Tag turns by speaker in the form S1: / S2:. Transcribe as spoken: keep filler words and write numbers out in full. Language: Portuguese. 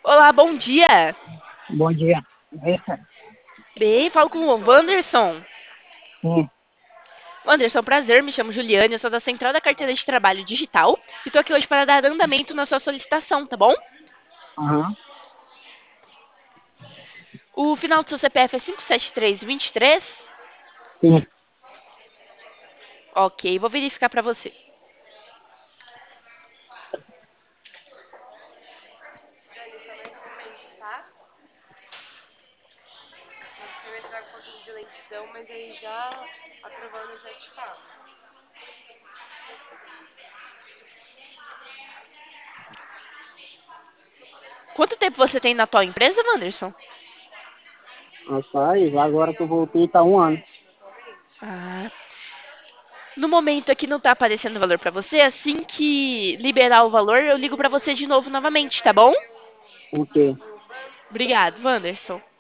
S1: Olá, bom dia.
S2: Bom dia. Eita,
S1: Bem, falo com o Wanderson.
S2: sim,
S1: Wanderson, prazer, me chamo Juliane, eu sou da Central da Carteira de Trabalho Digital e tô aqui hoje para dar andamento na sua solicitação, tá bom?
S2: aham,
S1: O final do seu C P F é cinco sete três dois três?
S2: sim.
S1: Ok, vou verificar para você. Quanto tempo você tem na atual empresa, Wanderson?
S2: Rapaz, agora que eu voltei tá um ano.
S1: Ah, no momento aqui não tá aparecendo o valor para você. Assim que liberar o valor, eu ligo para você de novo novamente, tá bom?
S2: O quê?
S1: Obrigado, Wanderson.